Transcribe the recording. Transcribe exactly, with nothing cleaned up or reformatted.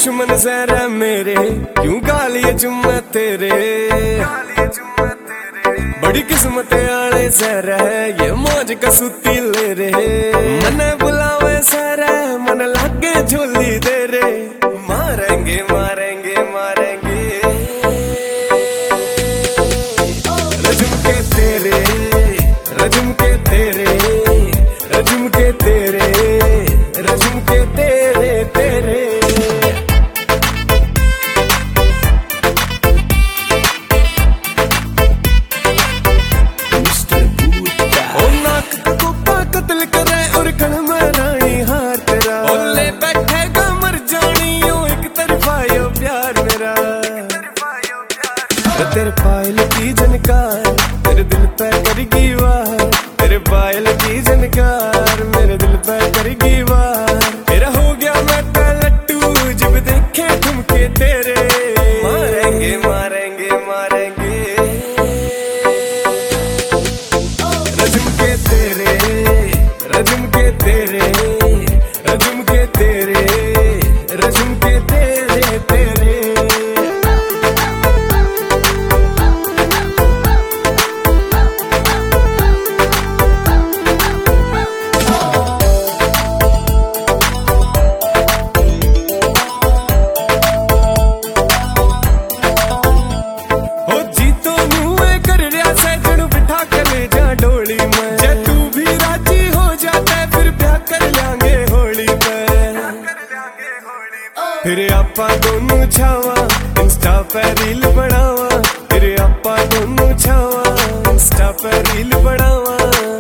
दुश्मन सहरा मेरे, क्यों गालिए चुम्मा तेरे। बड़ी किस्मत आले सहरा है, ये मौज का सुती ले रे। मन बुलावे सहरा, मन लागे झोली दे रे। मारेंगे मारेंगे मारेंगे रजुम के तेरे, रजुम के तेरे, रजुम के तेरे, रजुम के तेरे तेरे। ओ नाक को कत्ल करे और कण में रानी हार तेरा। ओले बैठेगा मर जानी यो एक तरफा यो प्यार मेरा। तेरे पायल की झनकार तेरे दिल पे करेगी वार। तेरे पायल की झनकार मेरे दिल पे करेगी वार। तेरा हो गया मैं का लट्टू जब देखे ठुमके तेरे। मारेंगे मारेंगे मारेंगे रजुम के तेरे, रजुम के तेरे, रजुम के तेरे, रजुम के तेरे तेरे। फिर आपा दोनों छावा इंस्टा पे रील बनावा। फिर आपा दोनों छावा इंस्टा पे रील बनावा।